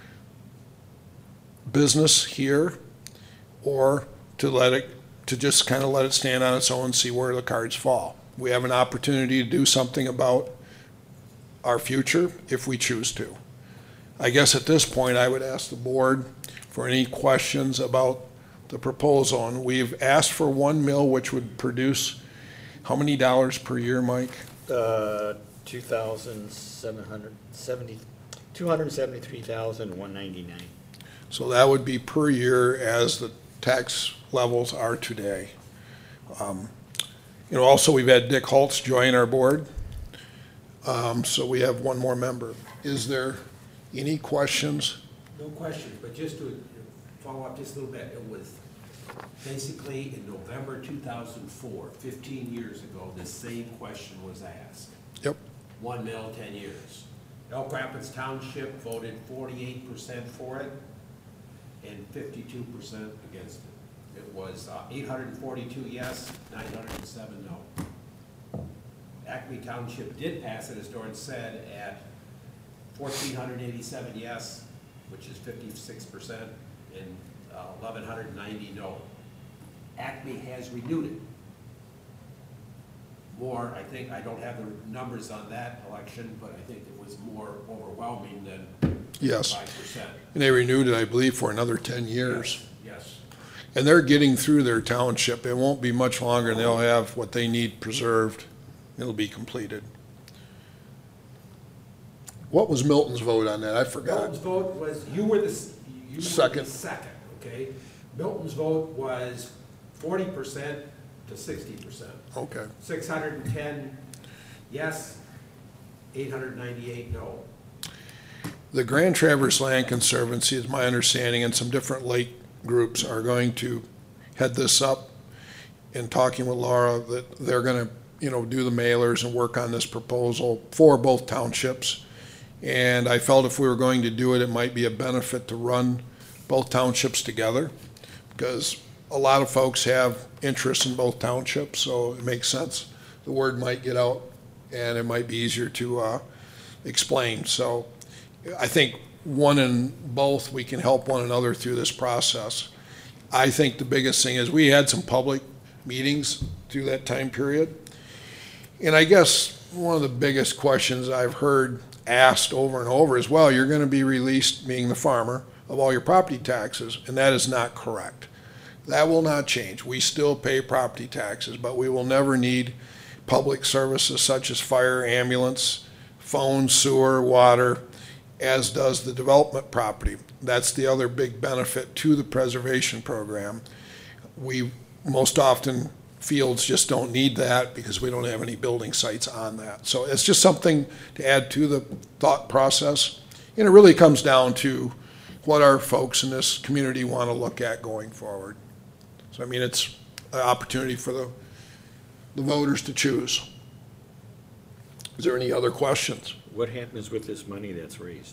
business here, or to let it, to just kind of let it stand on its own and see where the cards fall. We have an opportunity to do something about our future if we choose to. I guess at this point, I would ask the board for any questions about the proposal. And we've asked for one mill, which would produce how many dollars per year, Mike? Uh, two thousand seven hundred seventy, two hundred seventy-three thousand one ninety-nine. So that would be per year as the tax levels are today. Um, you know, also we've had Dick Holtz join our board. Um, so we have one more member. Is there any questions? No questions, but just to follow up just a little bit, it was basically in November two thousand four, fifteen years ago, the same question was asked. Yep. One mill, ten years. Elk Rapids Township voted forty-eight percent for it and fifty-two percent against it. It was uh, eight hundred forty-two yes, nine hundred seven no. Acme Township did pass it, as Doran said, at fourteen eighty-seven yes, which is fifty-six percent, and uh, eleven ninety no. Acme has renewed it. More, I think, I don't have the numbers on that election, but I think it was more overwhelming than Yes. five percent. And they renewed it, I believe, for another ten years. Yes. And they're getting through their township. It won't be much longer, and they'll have what they need preserved. It'll be completed. What was Milton's vote on that? I forgot. Milton's vote was, you were the, s- you were Second. the second, okay? Milton's vote was forty percent to sixty percent. Okay. six hundred ten yes, eight hundred ninety-eight no. The Grand Traverse Land Conservancy, is my understanding, and some different lake groups are going to head this up, and talking with Laura that they're going to, you know, do the mailers and work on this proposal for both townships. And I felt if we were going to do it, it might be a benefit to run both townships together, because a lot of folks have interest in both townships, so it makes sense. The word might get out, and it might be easier to uh, explain. So I think one and both, we can help one another through this process. I think the biggest thing is we had some public meetings through that time period. And I guess one of the biggest questions I've heard asked over and over is, well, you're going to be released, being the farmer, of all your property taxes, and that is not correct. That will not change. We still pay property taxes, but we will never need public services such as fire, ambulance, phone, sewer, water, as does the development property. That's the other big benefit to the preservation program. We most often, fields just don't need that because we don't have any building sites on that. So it's just something to add to the thought process. And it really comes down to what our folks in this community want to look at going forward. So, I mean, it's an opportunity for the, the voters to choose. Is there any other questions? What happens with this money that's raised?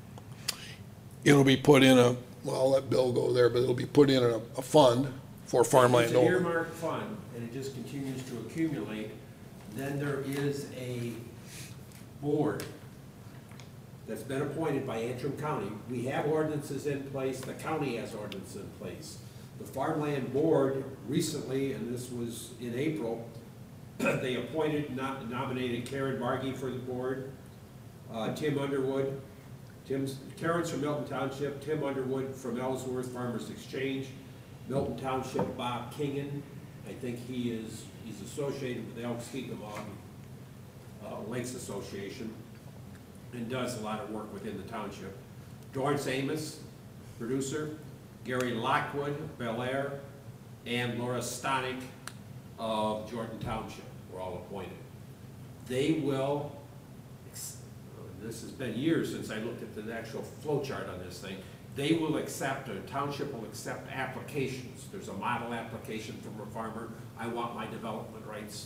It'll be put in a, well, I'll let Bill go there, but it'll be put in a, a fund for farmland It's an only. earmarked fund, and it just continues to accumulate. Then there is a board that's been appointed by Antrim County. We have ordinances in place, the county has ordinances in place. The Farmland Board recently, and this was in April, they appointed, no- nominated Karen Markey for the board, uh, Tim Underwood, Tim's, Karen's from Milton Township, Tim Underwood from Ellsworth Farmers Exchange, Milton Township, Bob Kingen, I think he is, he's associated with the Elk Skikemog, uh, Lakes Association, and does a lot of work within the township. Dorrance Amos, producer, Gary Lockwood, Bel Air, and Laura Stonick of Jordan Township were all appointed. They will, ex- this has been years since I looked at the actual flow chart on this thing, they will accept, a township will accept applications. There's a model application from a farmer, I want my development rights,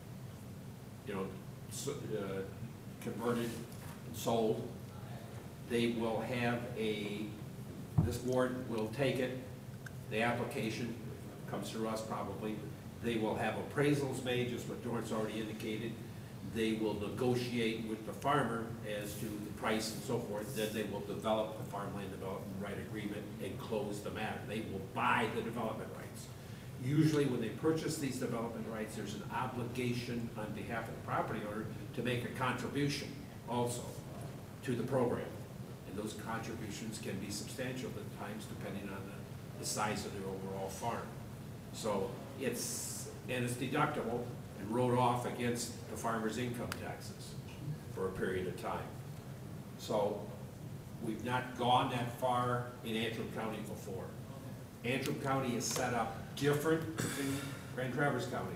you know, so- uh, converted and sold. They will have a, this board will take it, the application comes through us probably. They will have appraisals made, just what Dorrance already indicated. They will negotiate with the farmer as to the price and so forth. Then they will develop the farmland development right agreement and close the matter. They will buy the development rights. Usually when they purchase these development rights, there's an obligation on behalf of the property owner to make a contribution also to the program. And those contributions can be substantial at times depending on the, the size of their overall farm. So it's, and it's deductible and wrote off against the farmer's income taxes for a period of time. So we've not gone that far in Antrim County before. Antrim County is set up different than Grand Traverse County.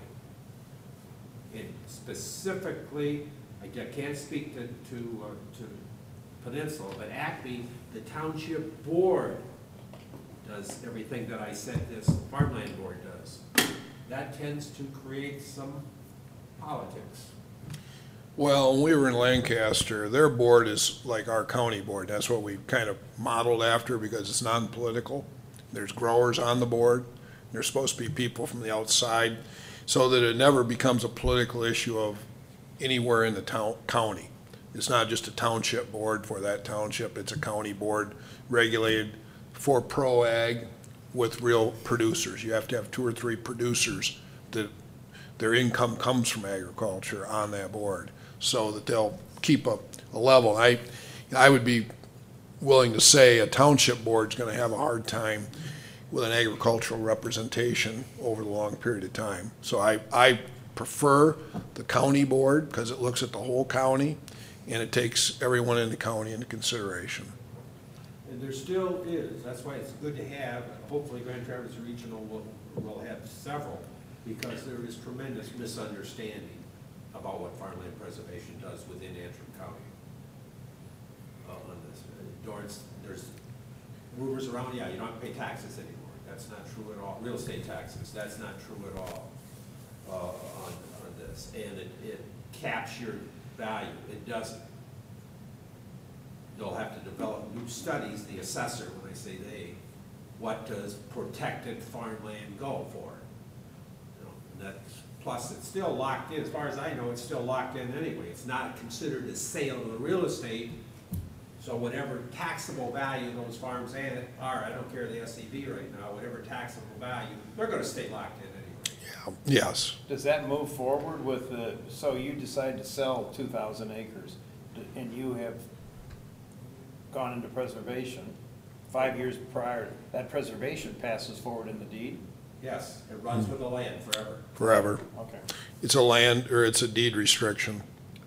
And specifically, I can't speak to, to, uh, to Peninsula, but Acme, the township board does everything that I said this farmland board does. That tends to create some politics. Well, when we were in Lancaster, their board is like our county board. That's what we kind of modeled after because it's non-political. There's growers on the board. There's supposed to be people from the outside so that it never becomes a political issue of anywhere in the town, county. It's not just a township board for that township. It's a county board regulated for pro-ag with real producers. You have to have two or three producers that their income comes from agriculture on that board so that they'll keep a, a level. I, I would be willing to say a township board's going to have a hard time with an agricultural representation over the long period of time. So I, I prefer the county board because it looks at the whole county and it takes everyone in the county into consideration. And there still is, that's why it's good to have, hopefully Grand Traverse Regional will, will have several, because there is tremendous misunderstanding about what farmland preservation does within Antrim County. Uh, on this, Dorrance, there's rumors around, yeah, you don't have to pay taxes anymore. That's not true at all. Real estate taxes, that's not true at all uh, on, on this. And it, it caps your value. It doesn't. They'll have to develop new studies, the assessor, when I say they, what does protected farmland go for? You know, and that's, plus it's still locked in, as far as I know, it's still locked in anyway. It's not considered a sale of the real estate, so whatever taxable value those farms are, I don't care the S E V right now, whatever taxable value, they're gonna stay locked in anyway. Yes. Does that move forward with the, so you decide to sell two thousand acres and you have gone into preservation, five years prior, that preservation passes forward in the deed? Yes, it runs with the land forever. Forever. Okay. It's a land or it's a deed restriction.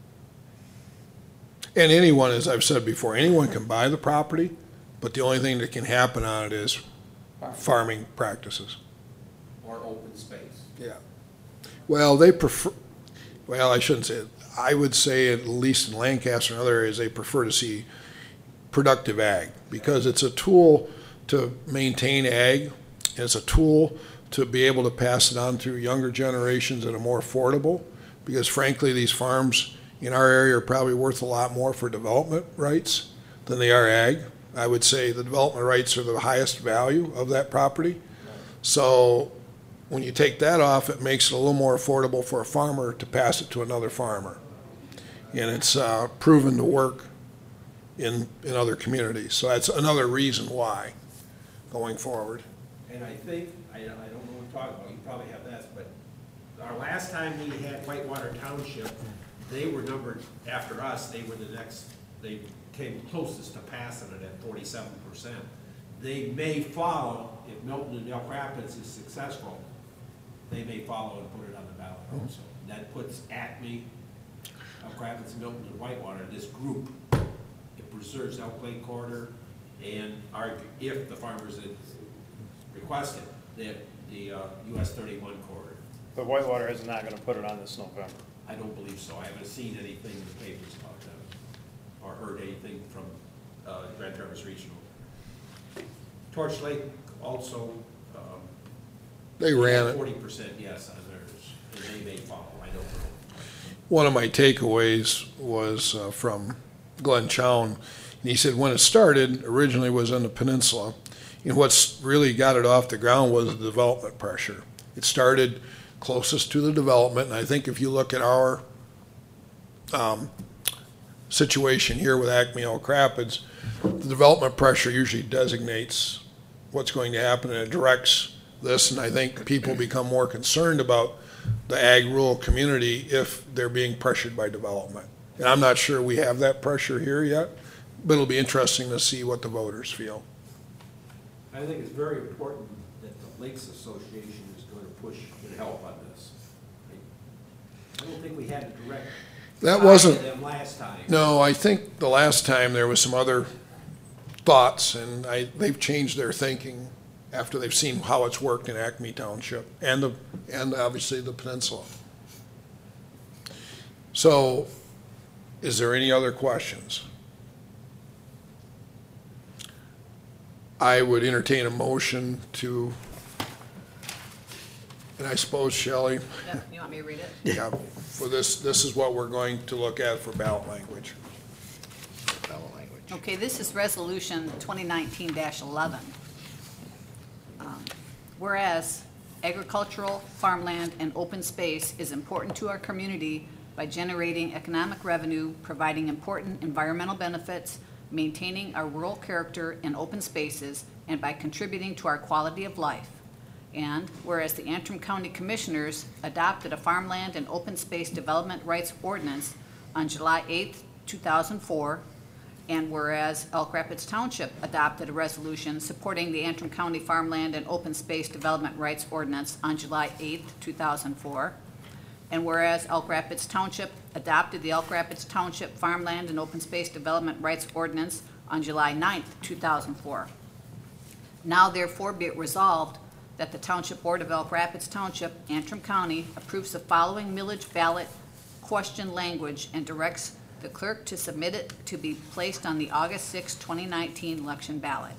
And anyone, as I've said before, anyone can buy the property, but the only thing that can happen on it is farming practices. Or open space. Yeah. Well, they prefer, well, I shouldn't say it. I would say at least in Lancaster and other areas, they prefer to see productive ag because it's a tool to maintain ag. And it's a tool to be able to pass it on to younger generations that are more affordable because frankly, these farms in our area are probably worth a lot more for development rights than they are ag. I would say the development rights are the highest value of that property. So when you take that off, it makes it a little more affordable for a farmer to pass it to another farmer. And it's uh, proven to work in, in other communities. So that's another reason why going forward. And I think, I, I don't know what you're talking about, you probably have that, but our last time we had Whitewater Township, they were numbered after us, they were the next, they came closest to passing it at forty-seven percent. They may follow, if Milton and Elk Rapids is successful, they may follow and put it on the ballot also. That puts Acme, Elk Rapids, Milton, and Whitewater, this group. It preserves Elk Lake Corridor, and argue, if the farmers had requested, the, the uh, U S thirty-one corridor. But Whitewater is not gonna put it on this November. I don't believe so. I haven't seen anything in the papers about that, or heard anything from uh, Grand Traverse Regional. Torch Lake also, um, They ran it. forty percent yes on theirs, and they may follow, I don't know. One of my takeaways was uh, from Glenn Chown. And he said when it started, originally was on the peninsula. And what's really got it off the ground was the development pressure. It started closest to the development, and I think if you look at our um, situation here with Acme Elk Rapids, the development pressure usually designates what's going to happen and it directs this, and I think people become more concerned about the ag rural community if they're being pressured by development. And I'm not sure we have that pressure here yet, but it'll be interesting to see what the voters feel. I think it's very important that the Lakes Association is going to push and help on this. I don't think we had a direct That tie wasn't, to them last time. no, I think the last time there was some other thoughts, and I, they've changed their thinking after they've seen how it's worked in Acme Township and the, and obviously the peninsula. So, is there any other questions? I would entertain a motion to, and I suppose Shelley, Yep, you want me to read it? yeah, for this, this is what we're going to look at for ballot language. Okay, this is Resolution twenty nineteen dash eleven. Um, Whereas agricultural, farmland, and open space is important to our community by generating economic revenue, providing important environmental benefits, maintaining our rural character and open spaces, and by contributing to our quality of life. And whereas the Antrim County Commissioners adopted a farmland and open space development rights ordinance on July eighth, two thousand four, and whereas Elk Rapids Township adopted a resolution supporting the Antrim County Farmland and Open Space Development Rights Ordinance on July eighth, two thousand four, and whereas Elk Rapids Township adopted the Elk Rapids Township Farmland and Open Space Development Rights Ordinance on July ninth, two thousand four. Now therefore be it resolved that the Township Board of Elk Rapids Township, Antrim County, approves the following millage ballot question language and directs the clerk to submit it to be placed on the August sixth, twenty nineteen election ballot.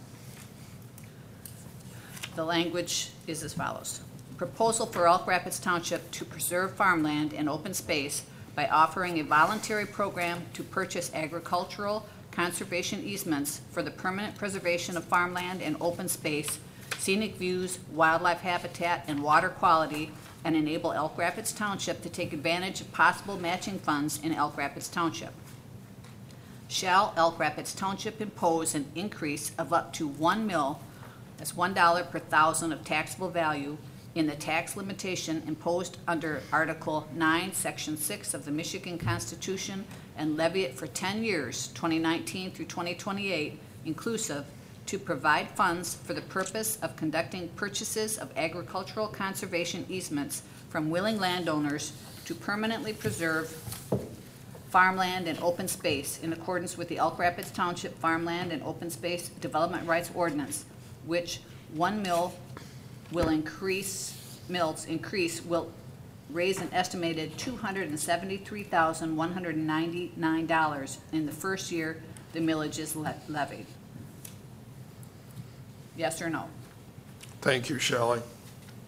The language is as follows. Proposal for Elk Rapids Township to preserve farmland and open space by offering a voluntary program to purchase agricultural conservation easements for the permanent preservation of farmland and open space, scenic views, wildlife habitat, and water quality, and enable Elk Rapids Township to take advantage of possible matching funds in Elk Rapids Township. Shall Elk Rapids Township impose an increase of up to one mil, that's one dollar per thousand of taxable value, in the tax limitation imposed under Article nine, Section six of the Michigan Constitution, and levy it for ten years, twenty nineteen through twenty twenty-eight, inclusive, to provide funds for the purpose of conducting purchases of agricultural conservation easements from willing landowners to permanently preserve farmland and open space in accordance with the Elk Rapids Township Farmland and Open Space Development Rights Ordinance, which one mill will increase, mills increase will raise an estimated two hundred seventy-three thousand one hundred ninety-nine dollars in the first year the millage is le- levied. Yes or no? Thank you, Shelley. And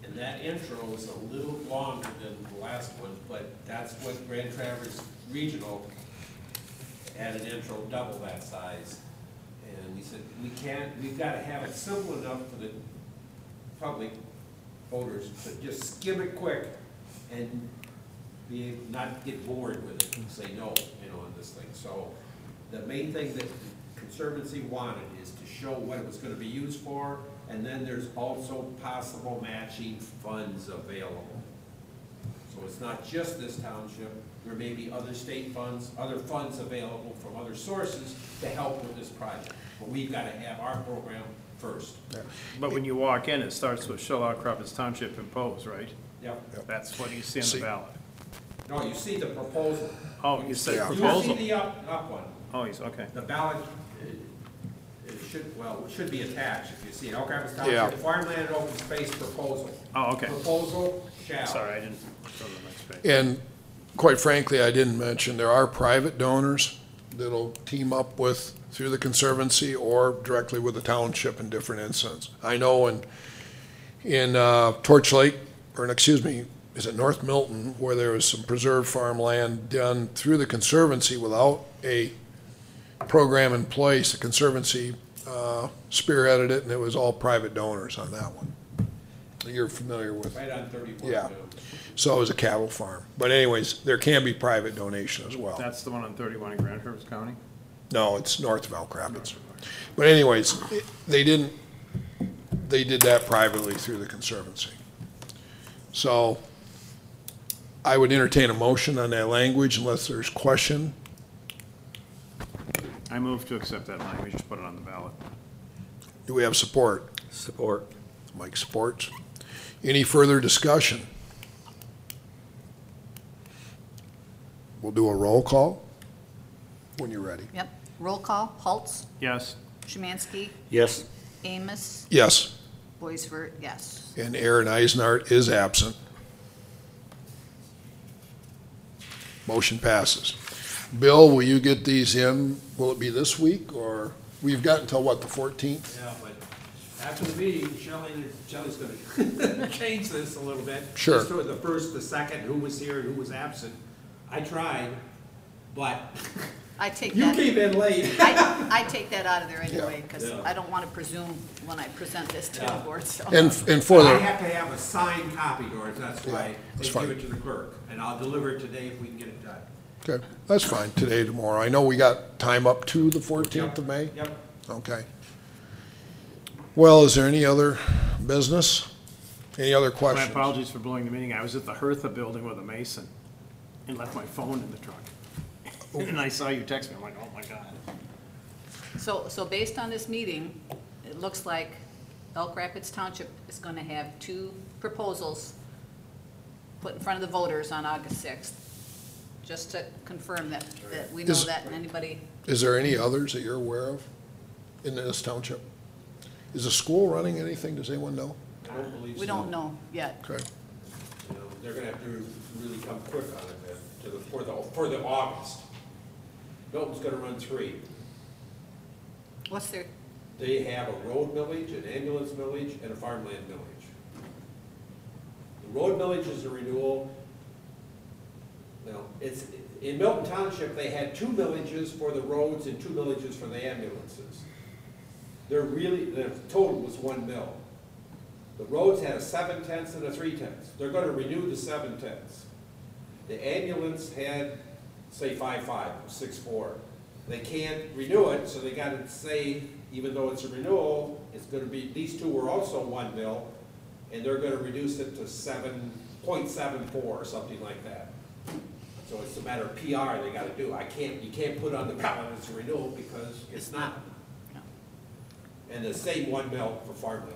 And that intro is a little longer than the last one, but that's what Grand Traverse Regional had an intro double that size. And we said, we can't, we've got to have it simple enough for the public voters to just skim it quick and be, not get bored with it and say no, you know, on this thing. So the main thing that Conservancy wanted is to show what it was gonna be used for, and then there's also possible matching funds available. So it's not just this township, there may be other state funds, other funds available from other sources to help with this project. But we've gotta have our program first. But when you walk in, it starts with Shell Crawford's Township imposed, right? Yep. That's what you see on See- the ballot. No, you see the proposal. Oh, you said Yeah. You proposal. see the up, up one. Oh, he's, okay. The ballot, it it should, well, it should be attached if you see it. Elk Rapids Yeah. Township Farmland and Open Space Proposal. Oh, okay. Proposal shall. Sorry, I didn't go to the next page. And quite frankly, I didn't mention, there are private donors that'll team up with, through the Conservancy or directly with the township in different instances. I know in, in uh, Torch Lake, or excuse me, is it North Milton, where there was some preserved farmland done through the Conservancy without a program in place. The Conservancy uh, spearheaded it, and it was all private donors on that one. You're familiar with, Right on thirty-one. Yeah. so it was a cattle farm. But anyways, there can be private donation as well. That's the one on thirty-one in Grand Traverse County? No, it's north of Elk Rapids. But anyways, it- they didn't, they did that privately through the Conservancy. So I would entertain a motion on that language unless there's question. I move to accept that language, just put it on the ballot. Do we have support? Support. Mike supports. Any further discussion? We'll do a roll call when you're ready. Yep. Roll call, Haltz, Yes, Szymanski, Yes, Amos, Yes, Boisvert, yes. and Aaron Eisenart is absent. Motion passes. Bill, will you get these in? Will it be this week, or we've got until what, the fourteenth? Yeah, but after the meeting, Shelley, Shelley's gonna change this a little bit. Sure. Just sort of the first, the second, who was here and who was absent. I tried, but I take you that, came in late. I, I take that out of there anyway, because Yeah. I don't want to presume when I present this to the Yeah. board, so. And, and for I the, have to have a signed copy, Doris, that's why Yeah, they that's give fine. it to the clerk. And I'll deliver it today if we can get it done. okay, that's fine, today, tomorrow. I know we got time up to the fourteenth of May? Yep. Okay. Well, is there any other business? Any other my questions? apologies for blowing the meeting. I was at the Hertha building with a mason and left my phone in the truck. And I saw you text me, I'm like, oh my God. So, so based on this meeting, it looks like Elk Rapids Township is gonna have two proposals put in front of the voters on August sixth, just to confirm that, that we know Is- that and anybody, Is there any others that you're aware of in this township? Is the school running anything? Does anyone know? I don't believe so. we don't know yet. Okay. You know, they're gonna have to really come quick on it then, to the, for the, for the August. Milton's gonna run three. What's their, They have a road millage, an ambulance millage, and a farmland millage. The road millage is a renewal. Now, it's, in Milton Township, they had two millages for the roads and two millages for the ambulances. They're really, the total was one mill. The roads had a seven tenths and a three tenths. They're gonna renew the seven tenths. The ambulance had, say, five five, six four. They can't renew it, so they gotta say, even though it's a renewal, it's gonna be, these two were also one mil, and they're gonna reduce it to seven point seven four or something like that. So it's a matter of P R they gotta do. I can't, you can't put on the ballot it's a renewal because it's not. no. And the same one mil for farmland.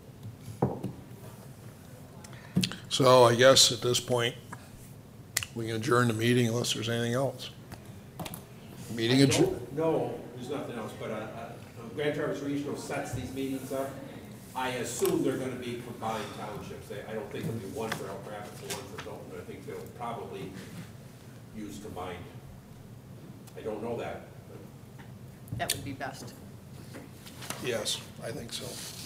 So I guess at this point, we can adjourn the meeting unless there's anything else. Meeting I adjourned. don't know, there's nothing else, but uh, uh, Grand Traverse Regional sets these meetings up. I assume they're gonna be combined townships. They- I don't think it'll be one for Elk Rapids and one for Milton. I think they'll probably use combined. I don't know that. That would be best. Yes, I think so.